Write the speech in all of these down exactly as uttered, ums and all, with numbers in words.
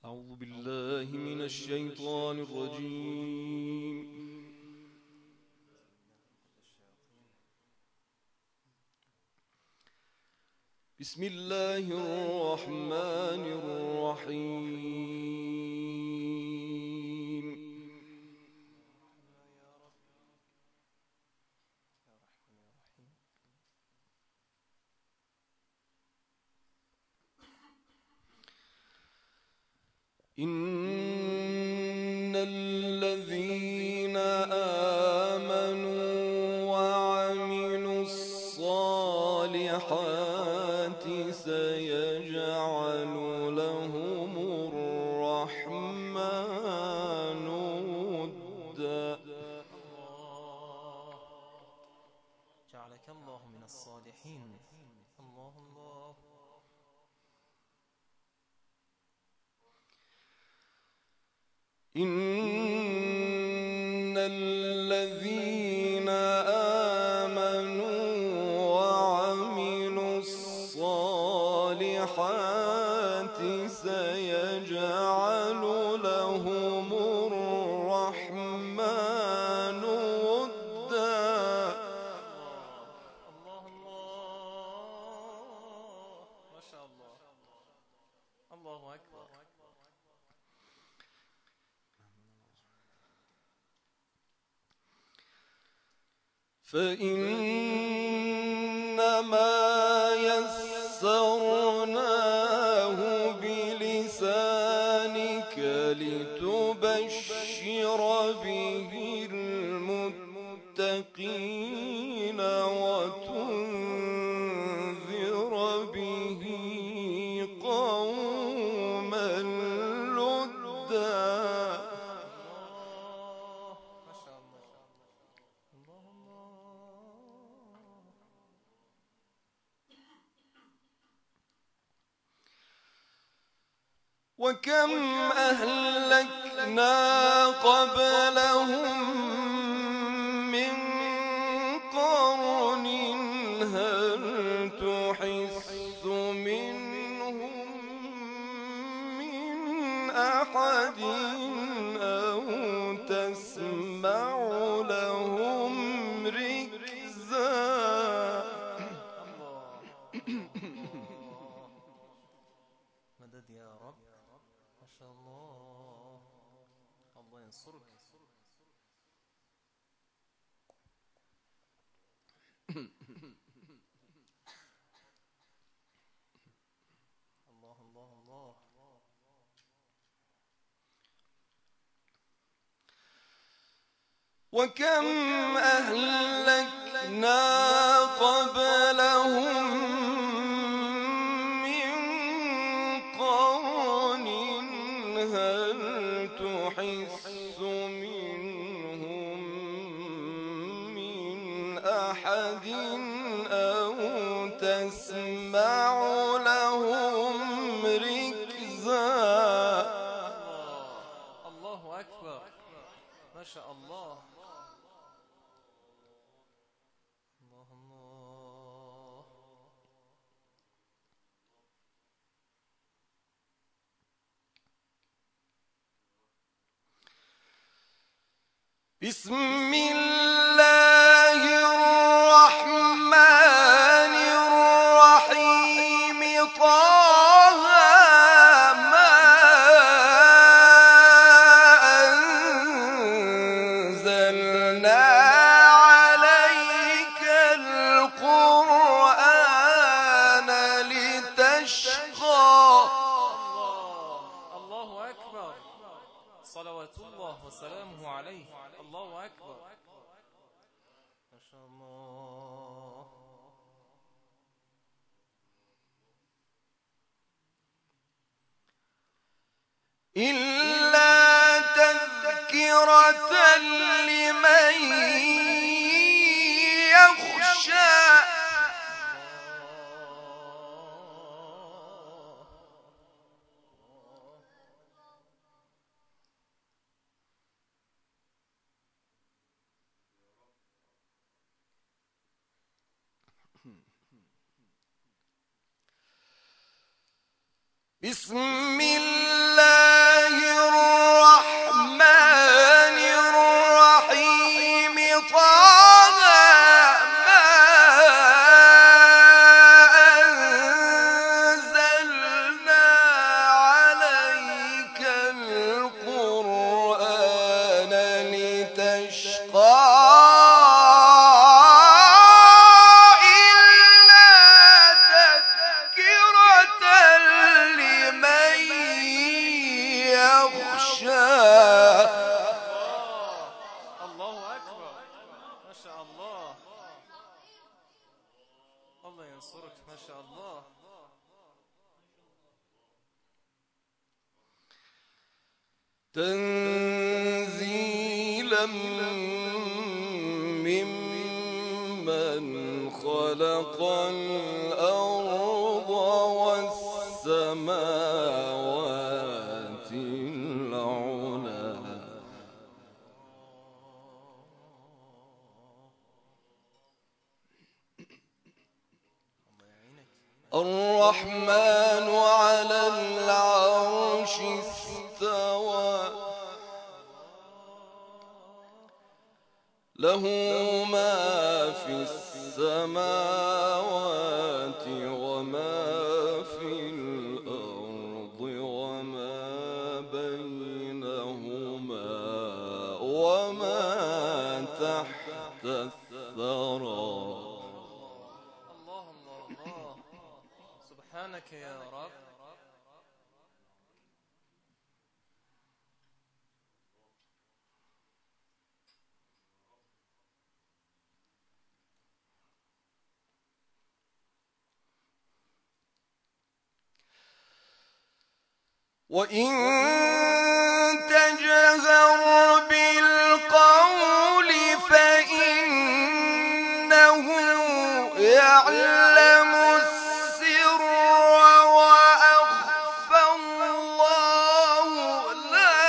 أعوذ بالله من الشيطان الرجيم. بسم الله الرحمن الرحيم. إن الذين آمنوا وعملوا الصالحات سيجعل لهم الرحمن ودا. جعلك الله من الصالحين. الله الله. إن الذين آمنوا وعملوا الصالحات سيجعل لهم الرحمن ودا. الله الله. ما شاء الله. الله أكبر. فإنما يسرناه بلسانك لتبشر به المتقين وتنذر به قوما لدا. وكم أهلكنا قبلهم من قرن هل تحس منهم من أحد أو تسمع لهم ركزا. مدد يا رب. ما شاء الله. الله ينصرك. الله الله الله. وكم أهلكنا قبلهم من قرن هل تحس منهم من أحد أو تسمع لهم ركزا. الله أكبر. ما شاء الله. الله الله. بسم الله الرحمن الرحيم. طه ما أنزلنا عليك القرآن لتشقى. الله أكبر. صلوات الله وسلامه عليه. الله أكبر. ما شاء الله. إلا تذكرة لمن يخشى. بسم الله يشاء. الله أكبر، ما شاء الله. الله ينصرك، ما شاء الله. تنزيلا ممن خلق الأرض والسماوات العلى. الرحمن على العرش استوى، له ما في السماوات وما في الأرض وما بينهما وما تحت الثرى. الله الله الله، سبحانك يا رب. وإن تجهر بالقول فإنه يعلم السر وأخفى. الله لا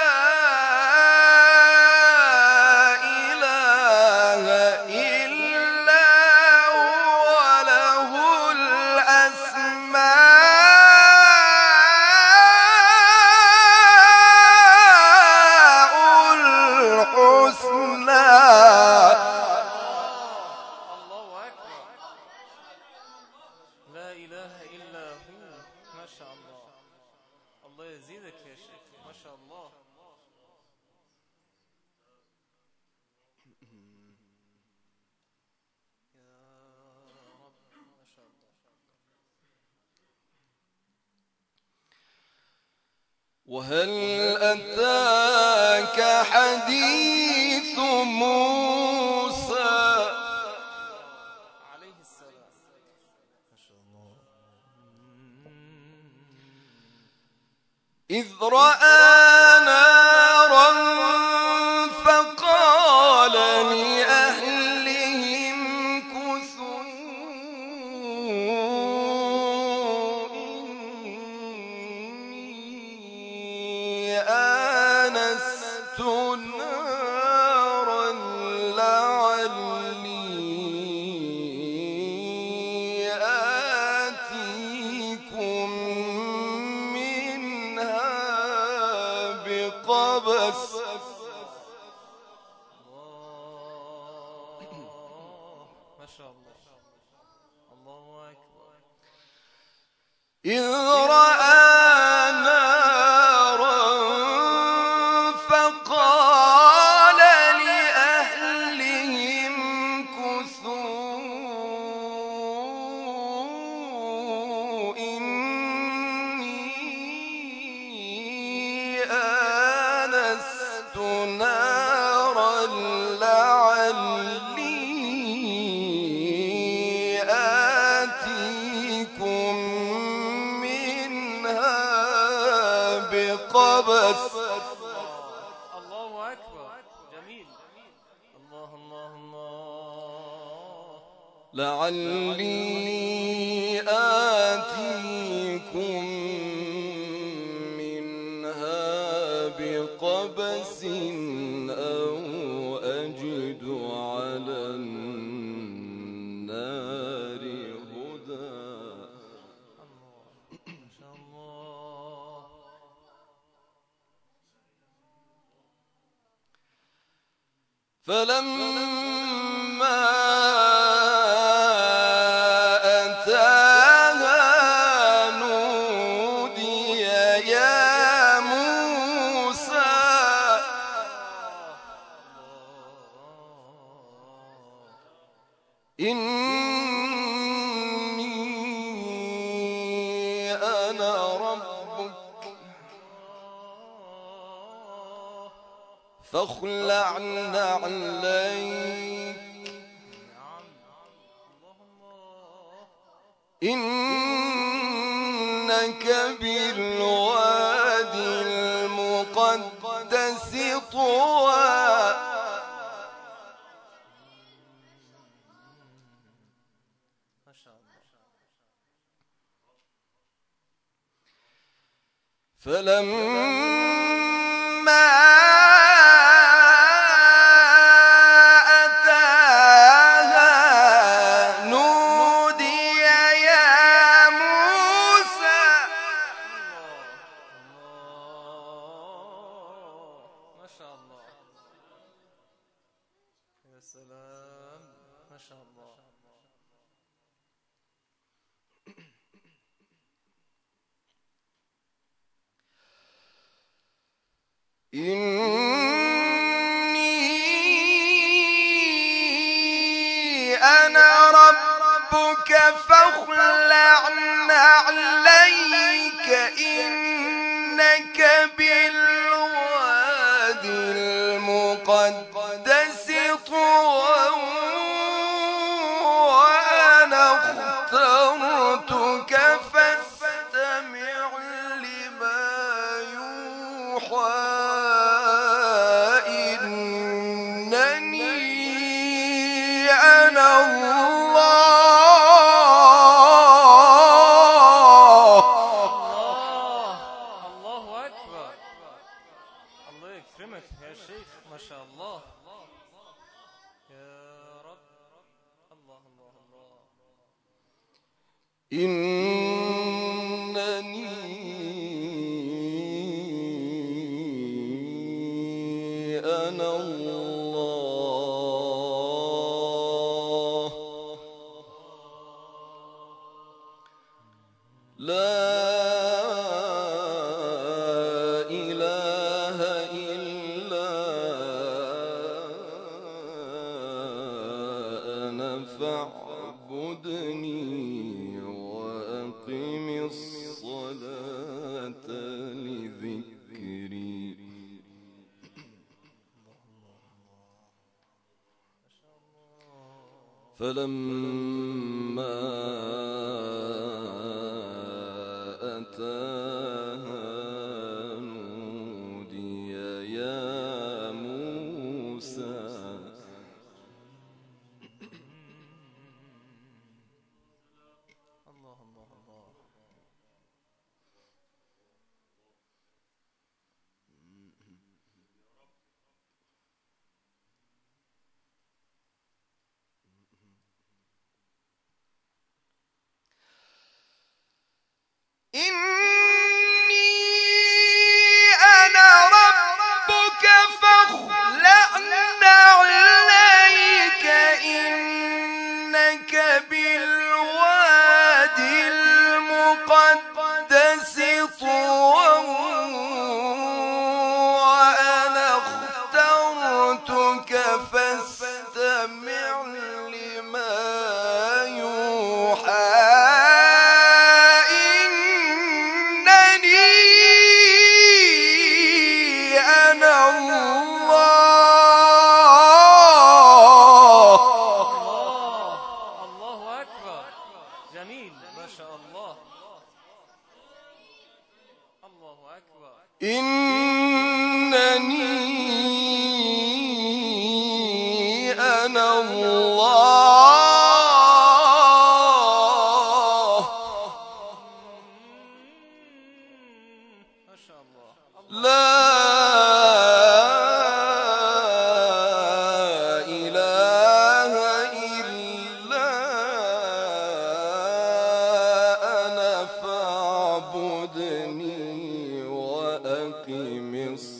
إله إلا هو له الأسماء وهل أتاك حديث موسى عليه السلام؟ ما شاء الله. إذ رأى نارا فقال لأهلهم كثوا إني آنست نارا لعلي آتيكم منها بقبس. ما شاء الله، الله أكبر. إذ رأى نارا فقال لأهلهم كثوا إني آنست نارا لعلي آتيكم منها بقبس. الله أكبر، جميل. الله الله الله. لعلي آتيكم منها بقبس أو أجد على النار هدى. ما شاء الله. فلما أتاها نودي يا موسى. إني أنا ربك فاخلع نعليك إنك بالوادي المقدس طوى فلما أتاها نودي يا موسى ما شاء الله يا سلام ما شاء الله إني أنا ربك فاخلع نعليك إنك بالوادي المقدس طوى وأنا اخترتك فاستمع لما يوحى إنني أنا الله الله أكبر الله يكرمك يا شيخ ما شاء الله يا رب الله الله الله إنني أنا الله لا إله إلا أنا فاعبدني وأقم الصلاة لذكري فلما أتاها نودي يا موسى الله الله الله إني أنا ربك فاخلع نعليك إنك بالوادي المقدس طوى وأنا اخترتك فاستمع لما يوحى جميل ما شاء الله الله أكبر إنني أنا الله ما شاء الله لا إله إلا أنا فاعبدني وأقم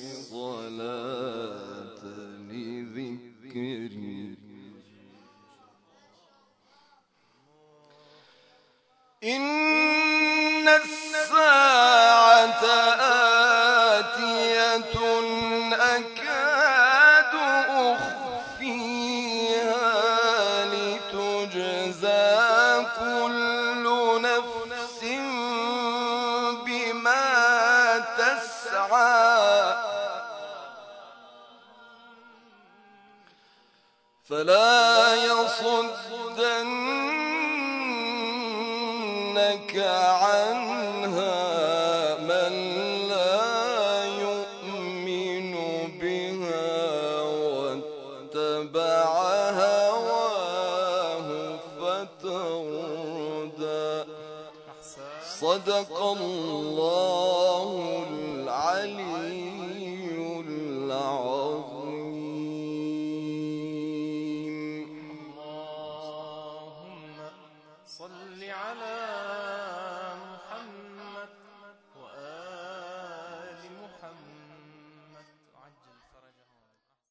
الصلاة لذكري إن الساعة آتية أكاد أخفيها لتجزى كل نفس بما تسعى فلا يصدنك عنها من لا يؤمن بها واتبع هواه فتردى. صدق الله العلي العظيم. اللهم صل على